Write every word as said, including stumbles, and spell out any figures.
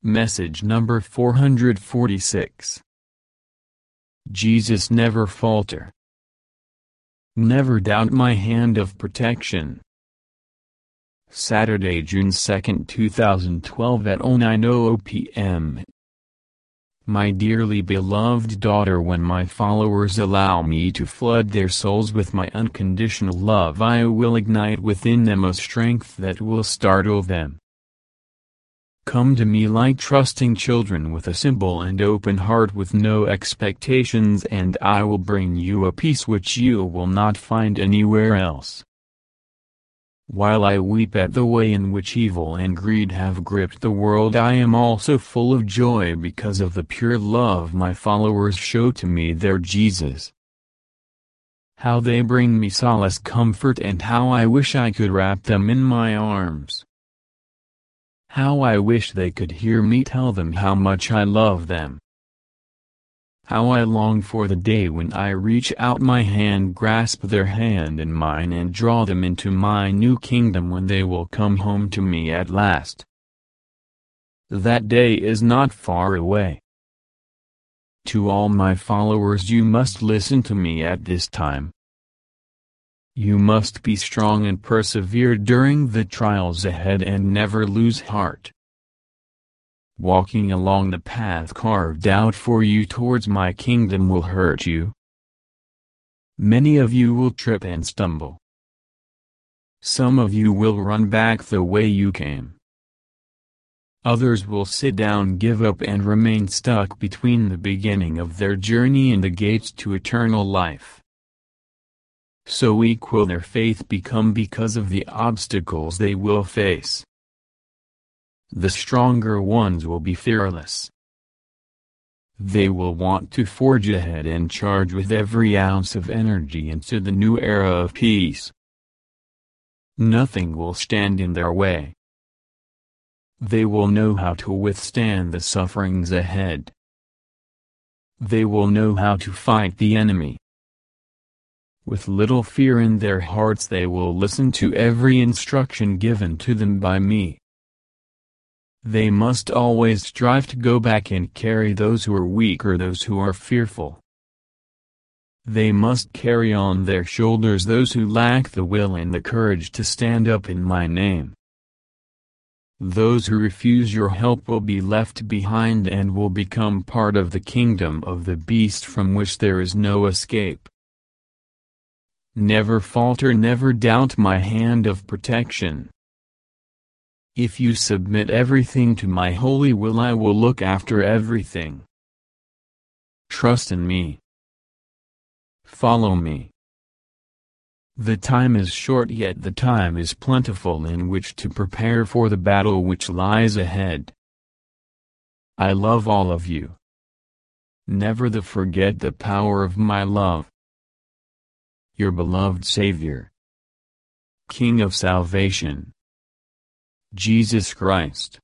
Message number four hundred forty-six. Jesus never falter. Never doubt my hand of protection. Saturday, June second, two thousand twelve at oh nine oh oh p m My dearly beloved daughter, when my followers allow me to flood their souls with my unconditional love, I will ignite within them a strength that will startle them. Come to me like trusting children with a simple and open heart with no expectations, and I will bring you a peace which you will not find anywhere else. While I weep at the way in which evil and greed have gripped the world, I am also full of joy because of the pure love my followers show to me, their Jesus. How they bring me solace, comfort, and how I wish I could wrap them in my arms. How I wish they could hear me tell them how much I love them. How I long for the day when I reach out my hand, grasp their hand in mine, and draw them into my new kingdom, when they will come home to me at last. That day is not far away. To all my followers, you must listen to me at this time. You must be strong and persevere during the trials ahead and never lose heart. Walking along the path carved out for you towards my kingdom will hurt you. Many of you will trip and stumble. Some of you will run back the way you came. Others will sit down, give up, and remain stuck between the beginning of their journey and the gates to eternal life. So weak will their faith become because of the obstacles they will face. The stronger ones will be fearless. They will want to forge ahead and charge with every ounce of energy into the new era of peace. Nothing will stand in their way. They will know how to withstand the sufferings ahead. They will know how to fight the enemy. With little fear in their hearts, they will listen to every instruction given to them by me. They must always strive to go back and carry those who are weak or those who are fearful. They must carry on their shoulders those who lack the will and the courage to stand up in my name. Those who refuse your help will be left behind and will become part of the kingdom of the beast, from which there is no escape. Never falter, never doubt my hand of protection. If you submit everything to my holy will, I will look after everything. Trust in me. Follow me. The time is short, yet the time is plentiful in which to prepare for the battle which lies ahead. I love all of you. Never the forget the power of my love. Your beloved Savior, King of salvation, Jesus Christ.